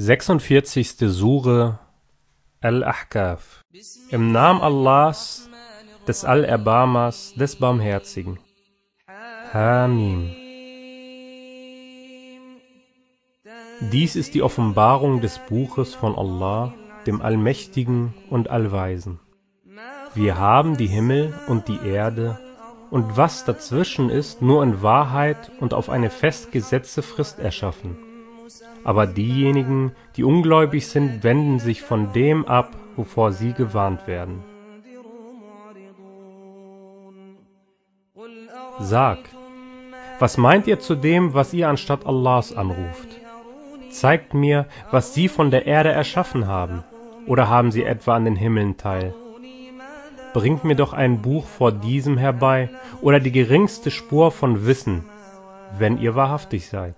46. Sure Al-Ahqaf. Im Namen Allahs, des Allerbarmers, des Barmherzigen. Hamim. Dies ist die Offenbarung des Buches von Allah, dem Allmächtigen und Allweisen. Wir haben die Himmel und die Erde und was dazwischen ist, nur in Wahrheit und auf eine festgesetzte Frist erschaffen. Aber diejenigen, die ungläubig sind, wenden sich von dem ab, wovor sie gewarnt werden. Sag, was meint ihr zu dem, was ihr anstatt Allahs anruft? Zeigt mir, was sie von der Erde erschaffen haben, oder haben sie etwa an den Himmeln teil? Bringt mir doch ein Buch vor diesem herbei, oder die geringste Spur von Wissen, wenn ihr wahrhaftig seid.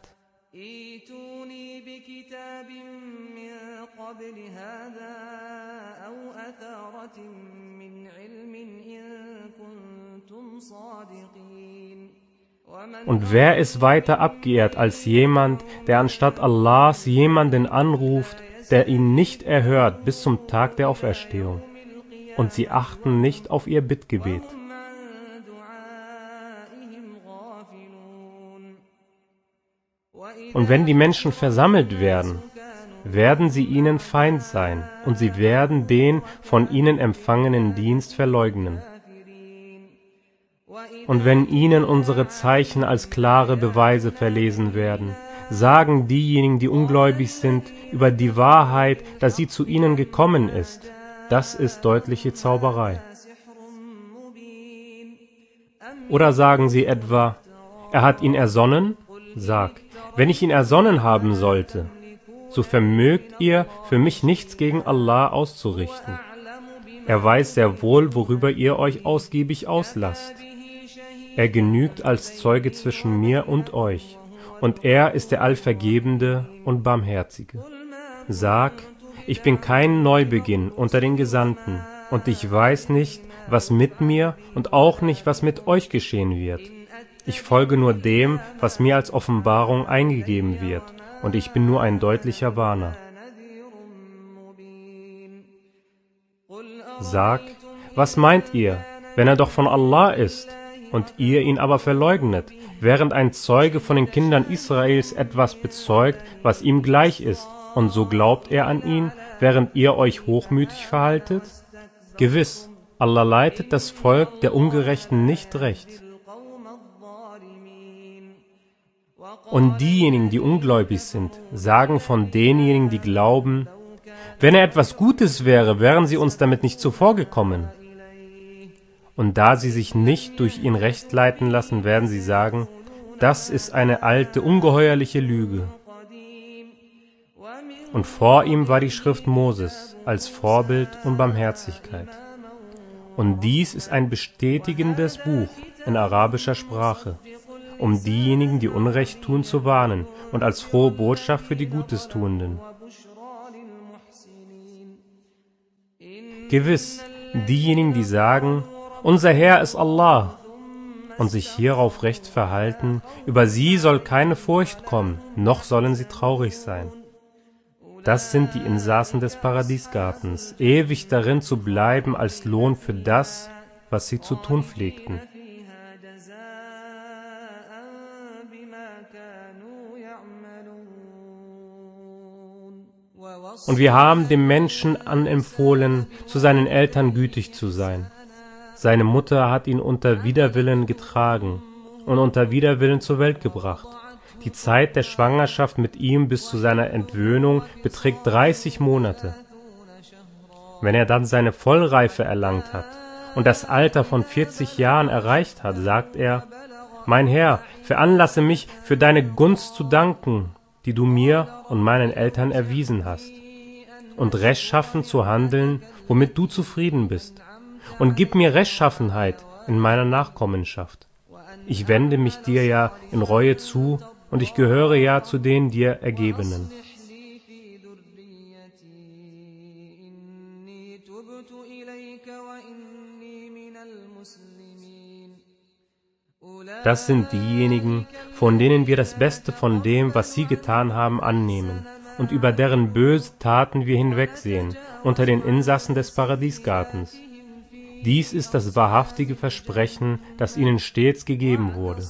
Und wer ist weiter abgeehrt als jemand, der anstatt Allahs jemanden anruft, der ihn nicht erhört bis zum Tag der Auferstehung, und sie achten nicht auf ihr Bittgebet. Und wenn die Menschen versammelt werden, werden sie ihnen Feind sein, und sie werden den von ihnen empfangenen Dienst verleugnen. Und wenn ihnen unsere Zeichen als klare Beweise verlesen werden, sagen diejenigen, die ungläubig sind, über die Wahrheit, dass sie zu ihnen gekommen ist. Das ist deutliche Zauberei. Oder sagen sie etwa, er hat ihn ersonnen? Sag, wenn ich ihn ersonnen haben sollte, so vermögt ihr für mich nichts gegen Allah auszurichten. Er weiß sehr wohl, worüber ihr euch ausgiebig auslasst. Er genügt als Zeuge zwischen mir und euch, und er ist der Allvergebende und Barmherzige. Sag, ich bin kein Neubeginn unter den Gesandten, und ich weiß nicht, was mit mir und auch nicht, was mit euch geschehen wird. Ich folge nur dem, was mir als Offenbarung eingegeben wird, und ich bin nur ein deutlicher Warner. Sag, was meint ihr, wenn er doch von Allah ist, und ihr ihn aber verleugnet, während ein Zeuge von den Kindern Israels etwas bezeugt, was ihm gleich ist, und so glaubt er an ihn, während ihr euch hochmütig verhaltet? Gewiss, Allah leitet das Volk der Ungerechten nicht recht. Und diejenigen, die ungläubig sind, sagen von denjenigen, die glauben, wenn er etwas Gutes wäre, wären sie uns damit nicht zuvorgekommen. Und da sie sich nicht durch ihn recht leiten lassen, werden sie sagen, das ist eine alte, ungeheuerliche Lüge. Und vor ihm war die Schrift Moses als Vorbild und Barmherzigkeit. Und dies ist ein bestätigendes Buch in arabischer Sprache, um diejenigen, die Unrecht tun, zu warnen und als frohe Botschaft für die Gutestuenden. Gewiss, diejenigen, die sagen, unser Herr ist Allah, und sich hierauf recht verhalten, über sie soll keine Furcht kommen, noch sollen sie traurig sein. Das sind die Insassen des Paradiesgartens, ewig darin zu bleiben als Lohn für das, was sie zu tun pflegten. Und wir haben dem Menschen anempfohlen, zu seinen Eltern gütig zu sein. Seine Mutter hat ihn unter Widerwillen getragen und unter Widerwillen zur Welt gebracht. Die Zeit der Schwangerschaft mit ihm bis zu seiner Entwöhnung beträgt 30 Monate. Wenn er dann seine Vollreife erlangt hat und das Alter von 40 Jahren erreicht hat, sagt er, mein Herr, veranlasse mich, für deine Gunst zu danken, die du mir und meinen Eltern erwiesen hast, und rechtschaffen zu handeln, womit du zufrieden bist. Und gib mir Rechtschaffenheit in meiner Nachkommenschaft. Ich wende mich dir ja in Reue zu, und ich gehöre ja zu den dir Ergebenen. Das sind diejenigen, von denen wir das Beste von dem, was sie getan haben, annehmen und über deren böse Taten wir hinwegsehen, unter den Insassen des Paradiesgartens. Dies ist das wahrhaftige Versprechen, das ihnen stets gegeben wurde.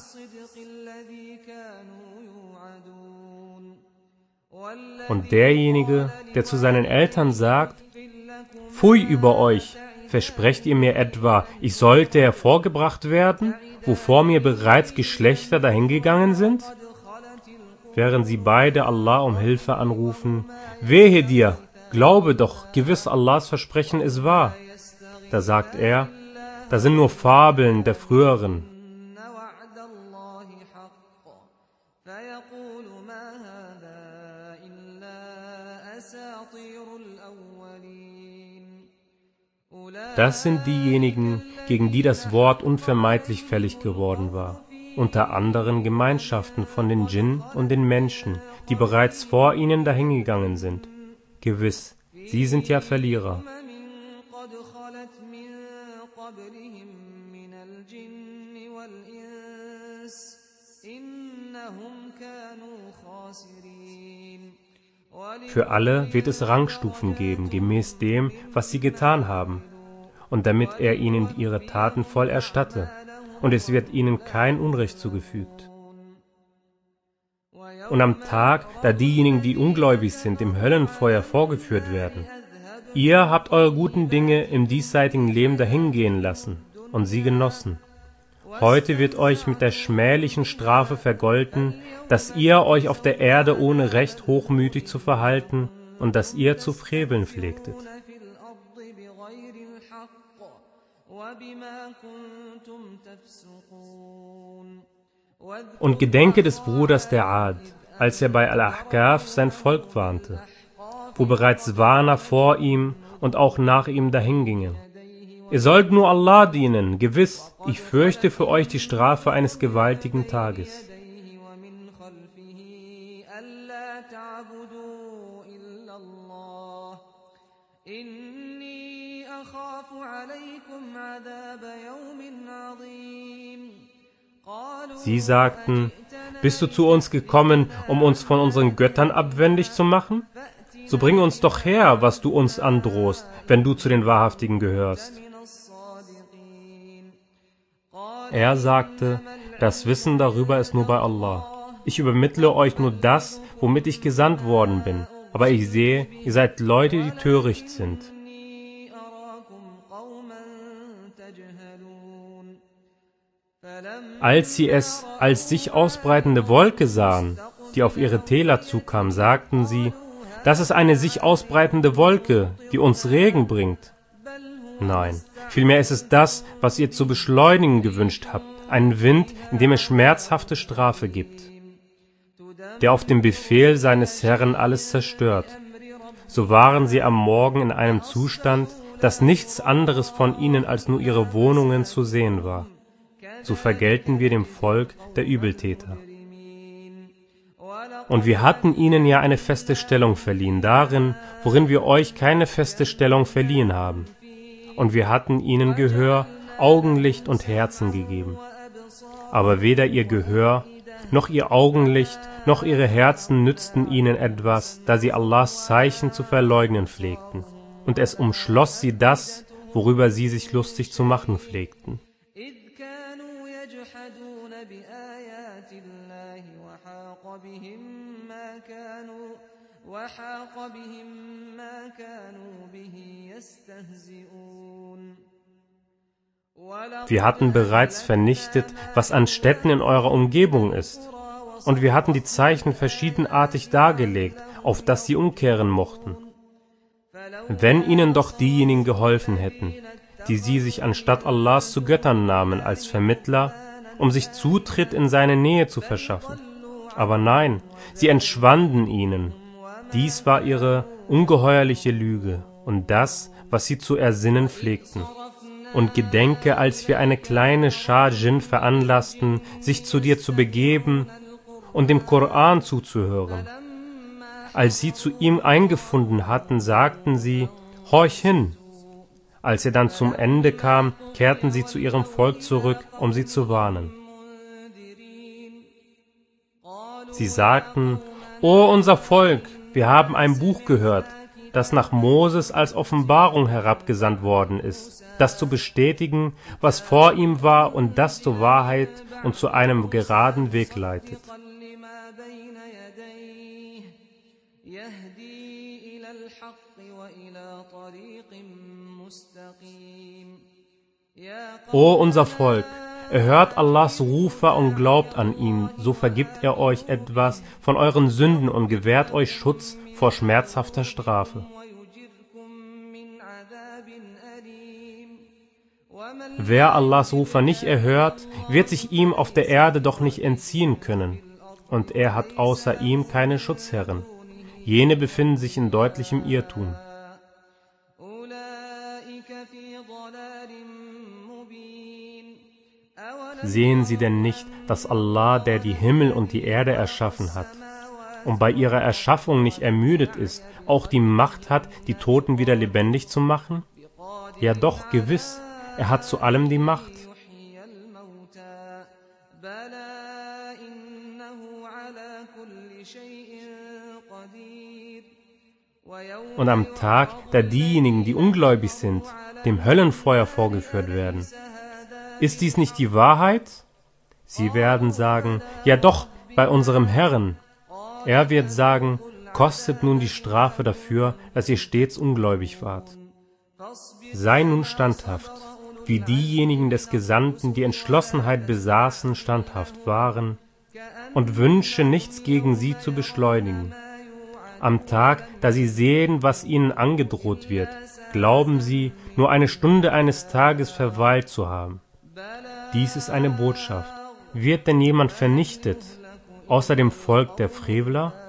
Und derjenige, der zu seinen Eltern sagt: Pfui über euch, versprecht ihr mir etwa, ich sollte hervorgebracht werden, wo vor mir bereits Geschlechter dahingegangen sind? Während sie beide Allah um Hilfe anrufen: Wehe dir, glaube doch, gewiss Allahs Versprechen ist wahr. Da sagt er: Das sind nur Fabeln der Früheren. Das sind diejenigen, gegen die das Wort unvermeidlich fällig geworden war, unter anderen Gemeinschaften von den Djinn und den Menschen, die bereits vor ihnen dahingegangen sind. Gewiss, sie sind ja Verlierer. Für alle wird es Rangstufen geben, gemäß dem, was sie getan haben, und damit er ihnen ihre Taten voll erstatte, und es wird ihnen kein Unrecht zugefügt. Und am Tag, da diejenigen, die ungläubig sind, im Höllenfeuer vorgeführt werden: Ihr habt eure guten Dinge im diesseitigen Leben dahingehen lassen und sie genossen. Heute wird euch mit der schmählichen Strafe vergolten, dass ihr euch auf der Erde ohne Recht hochmütig zu verhalten und dass ihr zu freveln pflegtet. Und gedenke des Bruders der Ad, als er bei Al-Ahqaf sein Volk warnte, wo bereits Warner vor ihm und auch nach ihm dahingingen. Ihr sollt nur Allah dienen, gewiss, ich fürchte für euch die Strafe eines gewaltigen Tages. Sie sagten: Bist du zu uns gekommen, um uns von unseren Göttern abwendig zu machen? So bring uns doch her, was du uns androhst, wenn du zu den Wahrhaftigen gehörst. Er sagte: Das Wissen darüber ist nur bei Allah. Ich übermittle euch nur das, womit ich gesandt worden bin, aber ich sehe, ihr seid Leute, die töricht sind. Als sie es als sich ausbreitende Wolke sahen, die auf ihre Täler zukam, sagten sie: Das ist eine sich ausbreitende Wolke, die uns Regen bringt. Nein, vielmehr ist es das, was ihr zu beschleunigen gewünscht habt, einen Wind, in dem es schmerzhafte Strafe gibt, der auf dem Befehl seines Herrn alles zerstört. So waren sie am Morgen in einem Zustand, dass nichts anderes von ihnen als nur ihre Wohnungen zu sehen war. So vergelten wir dem Volk der Übeltäter. Und wir hatten ihnen ja eine feste Stellung verliehen, darin, worin wir euch keine feste Stellung verliehen haben. Und wir hatten ihnen Gehör, Augenlicht und Herzen gegeben. Aber weder ihr Gehör, noch ihr Augenlicht, noch ihre Herzen nützten ihnen etwas, da sie Allahs Zeichen zu verleugnen pflegten. Und es umschloss sie das, worüber sie sich lustig zu machen pflegten. Wir hatten bereits vernichtet, was an Städten in eurer Umgebung ist, und wir hatten die Zeichen verschiedenartig dargelegt, auf dass sie umkehren mochten. Wenn ihnen doch diejenigen geholfen hätten, die sie sich anstatt Allahs zu Göttern nahmen als Vermittler, um sich Zutritt in seine Nähe zu verschaffen. Aber nein, sie entschwanden ihnen. Dies war ihre ungeheuerliche Lüge und das, was sie zu ersinnen pflegten. Und gedenke, als wir eine kleine Schar Djinn veranlassten, sich zu dir zu begeben und dem Koran zuzuhören. Als sie zu ihm eingefunden hatten, sagten sie: Horch hin! Als er dann zum Ende kam, kehrten sie zu ihrem Volk zurück, um sie zu warnen. Sie sagten: O unser Volk, Wir haben ein Buch gehört, das nach Moses als Offenbarung herabgesandt worden ist, das zu bestätigen, was vor ihm war und das zur Wahrheit und zu einem geraden Weg leitet. O unser Volk, erhört Allahs Rufer und glaubt an ihn, so vergibt er euch etwas von euren Sünden und gewährt euch Schutz vor schmerzhafter Strafe. Wer Allahs Rufer nicht erhört, wird sich ihm auf der Erde doch nicht entziehen können, und er hat außer ihm keine Schutzherren. Jene befinden sich in deutlichem Irrtum. Sehen sie denn nicht, dass Allah, der die Himmel und die Erde erschaffen hat und bei ihrer Erschaffung nicht ermüdet ist, auch die Macht hat, die Toten wieder lebendig zu machen? Ja doch, gewiss, er hat zu allem die Macht. Und am Tag, da diejenigen, die ungläubig sind, dem Höllenfeuer vorgeführt werden, ist dies nicht die Wahrheit? Sie werden sagen, ja doch, bei unserem Herrn. Er wird sagen, kostet nun die Strafe dafür, dass ihr stets ungläubig wart. Sei nun standhaft, wie diejenigen des Gesandten, die Entschlossenheit besaßen, standhaft waren, und wünsche nichts gegen sie zu beschleunigen. Am Tag, da sie sehen, was ihnen angedroht wird, glauben sie, nur eine Stunde eines Tages verweilt zu haben. Dies ist eine Botschaft. Wird denn jemand vernichtet, außer dem Volk der Frevler?